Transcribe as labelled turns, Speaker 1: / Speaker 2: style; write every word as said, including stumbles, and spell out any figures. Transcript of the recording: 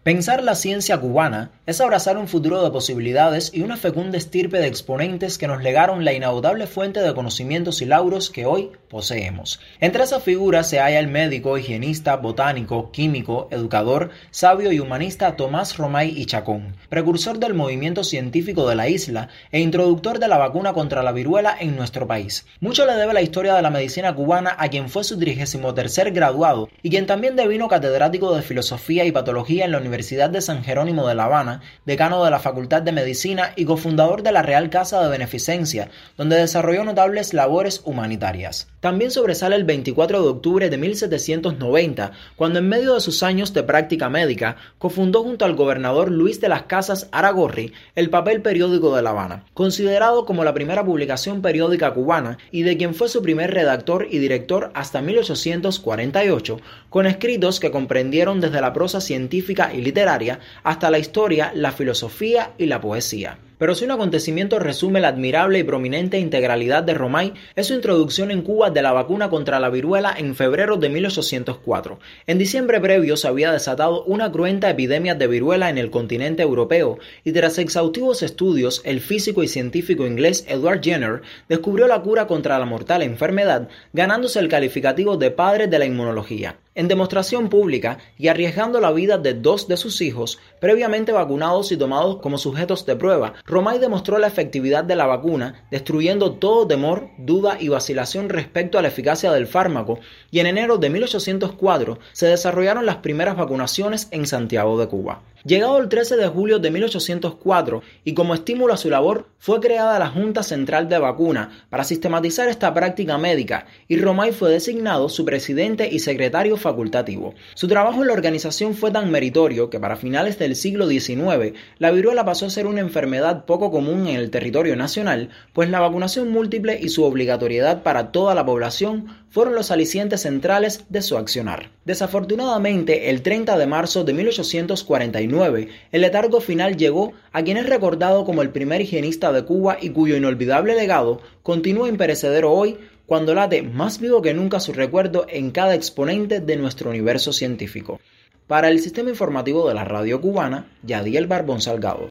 Speaker 1: Pensar la ciencia cubana es abrazar un futuro de posibilidades y una fecunda estirpe de exponentes que nos legaron la inagotable fuente de conocimientos y lauros que hoy poseemos. Entre esas figuras se halla el médico, higienista, botánico, químico, educador, sabio y humanista Tomás Romay y Chacón, precursor del movimiento científico de la isla e introductor de la vacuna contra la viruela en nuestro país. Mucho le debe la historia de la medicina cubana a quien fue su trigésimo tercer graduado y quien también devino catedrático de filosofía y patología en la Universidad Universidad de San Jerónimo de La Habana, decano de la Facultad de Medicina y cofundador de la Real Casa de Beneficencia, donde desarrolló notables labores humanitarias. También sobresale el veinticuatro de octubre de mil setecientos noventa, cuando en medio de sus años de práctica médica, cofundó junto al gobernador Luis de las Casas Aragorri el Papel Periódico de La Habana, considerado como la primera publicación periódica cubana y de quien fue su primer redactor y director hasta mil ochocientos cuarenta y ocho, con escritos que comprendieron desde la prosa científica y literaria hasta la historia, la filosofía y la poesía. Pero si un acontecimiento resume la admirable y prominente integralidad de Romay, es su introducción en Cuba de la vacuna contra la viruela en febrero de mil ochocientos cuatro. En diciembre previo se había desatado una cruenta epidemia de viruela en el continente europeo y tras exhaustivos estudios, el físico y científico inglés Edward Jenner descubrió la cura contra la mortal enfermedad, ganándose el calificativo de padre de la inmunología. En demostración pública y arriesgando la vida de dos de sus hijos, previamente vacunados y tomados como sujetos de prueba, Romay demostró la efectividad de la vacuna, destruyendo todo temor, duda y vacilación respecto a la eficacia del fármaco, y en enero de mil ochocientos cuatro se desarrollaron las primeras vacunaciones en Santiago de Cuba. Llegado el trece de julio de mil ochocientos cuatro y como estímulo a su labor, fue creada la Junta Central de Vacuna para sistematizar esta práctica médica y Romay fue designado su presidente y secretario facultativo. Su trabajo en la organización fue tan meritorio que para finales del siglo diecinueve la viruela pasó a ser una enfermedad poco común en el territorio nacional, pues la vacunación múltiple y su obligatoriedad para toda la población fueron los alicientes centrales de su accionar. Desafortunadamente, el treinta de marzo de mil ochocientos cuarenta y nueve, el letargo final llegó a quien es recordado como el primer higienista de Cuba y cuyo inolvidable legado continúa imperecedero hoy, cuando late más vivo que nunca su recuerdo en cada exponente de nuestro universo científico. Para el Sistema Informativo de la Radio Cubana, Yadiel Barbón Salgado.